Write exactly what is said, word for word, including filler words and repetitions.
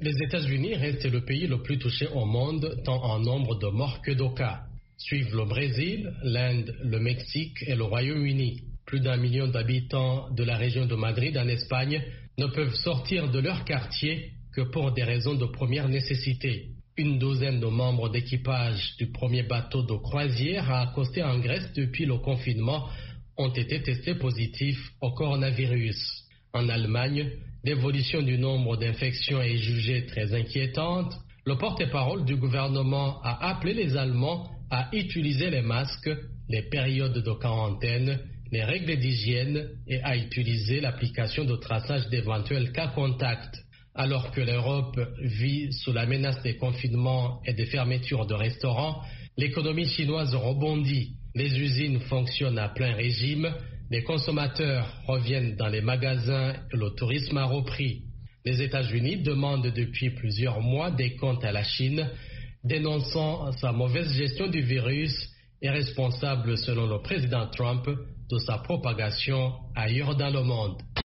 Les États-Unis restent le pays le plus touché au monde, tant en nombre de morts que de cas. Suivent le Brésil, l'Inde, le Mexique et le Royaume-Uni. Plus d'un million d'habitants de la région de Madrid en Espagne ne peuvent sortir de leur quartier que pour des raisons de première nécessité. Une douzaine de membres d'équipage du premier bateau de croisière à accoster en Grèce depuis le confinement ont été testés positifs au coronavirus. En Allemagne, l'évolution du nombre d'infections est jugée très inquiétante. Le porte-parole du gouvernement a appelé les Allemands à utiliser les masques, les périodes de quarantaine, les règles d'hygiène et à utiliser l'application de traçage d'éventuels cas contacts. Alors que l'Europe vit sous la menace des confinements et des fermetures de restaurants, l'économie chinoise rebondit. Les usines fonctionnent à plein régime, les consommateurs reviennent dans les magasins et le tourisme a repris. Les États-Unis demandent depuis plusieurs mois des comptes à la Chine, dénonçant sa mauvaise gestion du virus et responsable, selon le président Trump, de sa propagation ailleurs dans le monde.